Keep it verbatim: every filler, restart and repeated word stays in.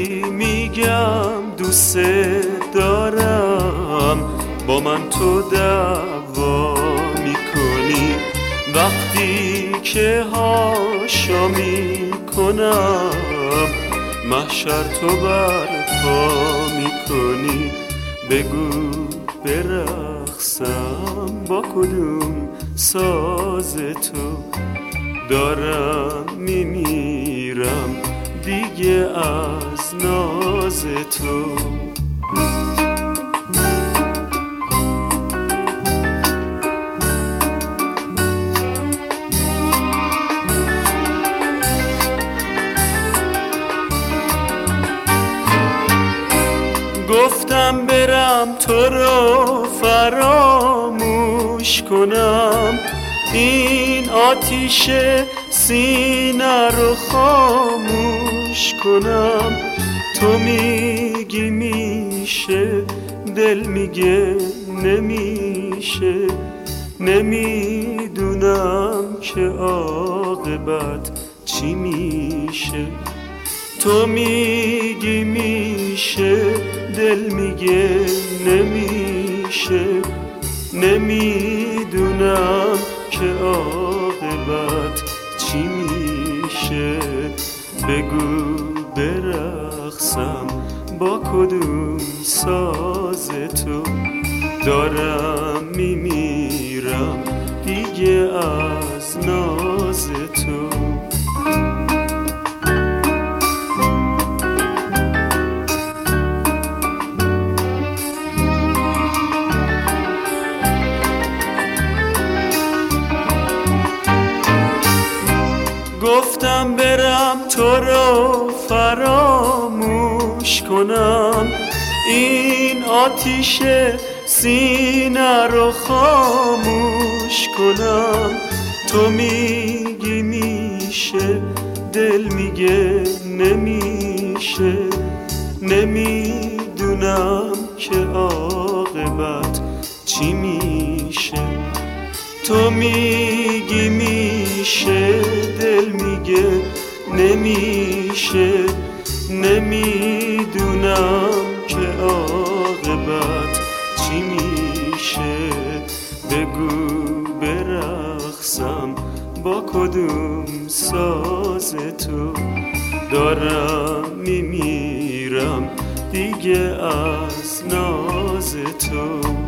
وقتی میگم دوست دارم با من تو دعوا میکنی، وقتی که هاشا میکنم محشر تو برپا میکنی. بگو برقصم با کدوم ساز تو، دارم میمیرم دیگه از ناز تو. گفتم برم تو رو فراموش کنم، این آتیش سینه رو خاموش کنم. تو میگی میشه، دل میگه نمیشه، نمیدونم که عاقبت چی میشه. تو میگی میشه، دل میگه نمیشه، نمیدونم که عاقبت چی میشه. بگو برقصم با کدوم ساز تو، دارم میمیرم دیگه از ناز تو. گفتم برم تو رو فراموش کنم، این آتیش سینه رو خاموش کنم. تو میگی میشه، دل میگه نمیشه، نمیدونم که عاقبت چی میشه. تو میگی میشه، دل میگه نمیشه، نمیدونم که عاقبت چی میشه. بگو برقصم با کدوم ساز تو، دارم میمیرم دیگه از ناز تو.